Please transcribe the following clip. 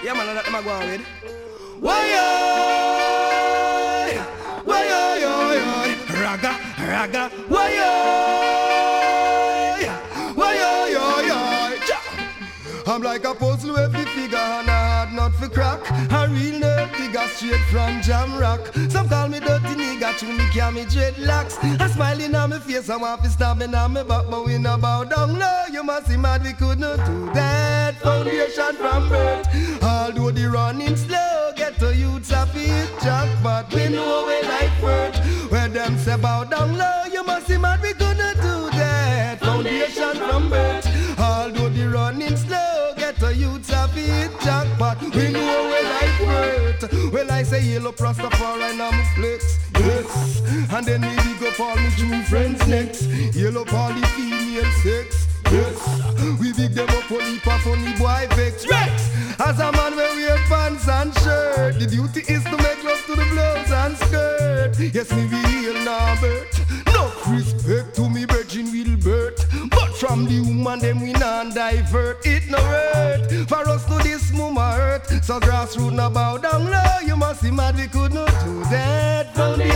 Yeah, man, that's them I go on with. Why-yo, why-yo, raga, raga, why-yo, why-yo. I'm like a puzzle with the figure and a hard nut for crack. A real nerd digger straight from Jam Rock. Some call me dirty nigga, to me carry me dreadlocks. A smiling on my face, I want to stab me on my back, but we no bow down low. You must see mad, we could not do that. Foundation from birth. Although the running slow, get to youths a fit jackpot. We know we like worth. Where them say bow down low, you must see mad, we could not do that. Foundation from birth. Although the running slow, get a youths a fit jackpot. We know we like worth. Well, I say yellow Rastafari and I'm flex. Yes. And then we big up all me true friends next. Yellow all the female sex. Yes. We big them up for heap of funny boy vex. Rex. As a man we wear pants and shirt. The duty is to make love to the blouse and skirt. Yes, me be real Norbert. No respect to me virgin Wilbert. But from the woman them we non-divert. It no hurt for us to this mama hurt. So grassroots no bow down low. You must see mad we could not do that. From the